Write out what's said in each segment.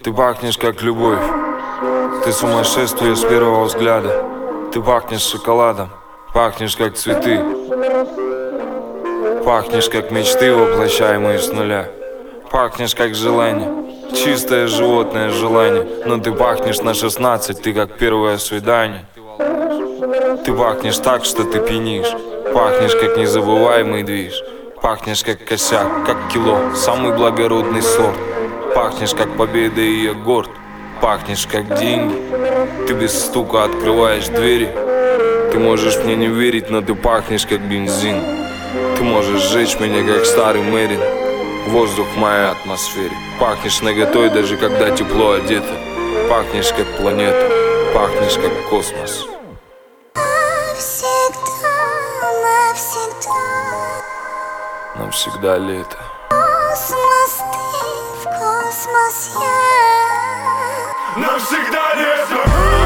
Ты пахнешь как любовь, ты сумасшествие с первого взгляда. Ты пахнешь шоколадом, пахнешь как цветы, пахнешь как мечты, воплощаемые с нуля. Пахнешь как желание, чистое животное желание. Но ты пахнешь на 16, ты как первое свидание. Ты пахнешь так, что ты пьянишь. Пахнешь как незабываемый движ. Пахнешь как косяк, как кило, самый благородный сорт. Пахнешь как победа, и я горд. Пахнешь как деньги. Ты без стука открываешь двери. Ты можешь мне не верить, но ты пахнешь как бензин. Ты можешь сжечь меня как старый Мэрин. Воздух в моей атмосфере. Пахнешь наготой, даже когда тепло одето. Пахнешь как планета. Пахнешь как космос. Навсегда лето. Космос, ты в космос я. Навсегда лето.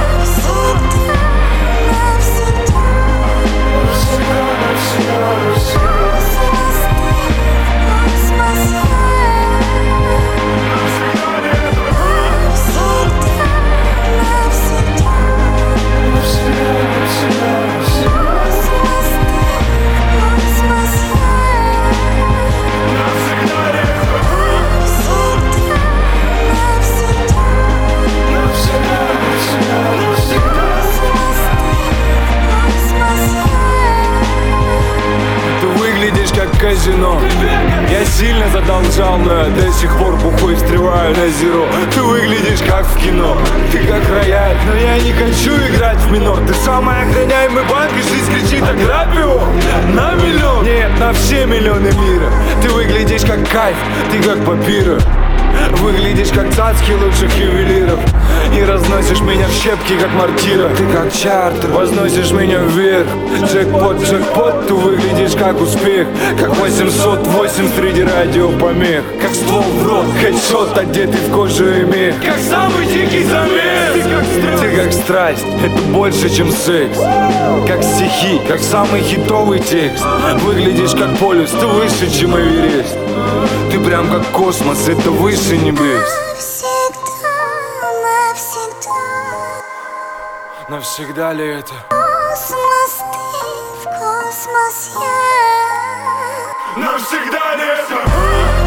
Казино. Я сильно задолжал, но я до сих пор бухой встреваю на зеро. Ты выглядишь как в кино, ты как рояль, но я не хочу играть в минор. Ты самый охраняемый банк, и жизнь кричит: ограбь его на миллион. Нет, на все миллионы мира. Ты выглядишь как кайф, ты как папира. Выглядишь как цацки лучших ювелиров. И разносишь меня в щепки, как мортира. Ты как чартер, возносишь меня вверх. Джекпот, джекпот, ты выглядишь как успех. Как 808 среди радиопомех. Как ствол в рот, хедшот, одетый в кожу и мех. Как самый дикий замес. Ты как страсть, это больше, чем секс. Как стихи, как самый хитовый текст. Выглядишь как полюс, ты выше, чем Эверест. Ты прям как космос, это выше небес. Навсегда ли это? Космос, ты в космос я. Навсегда лето.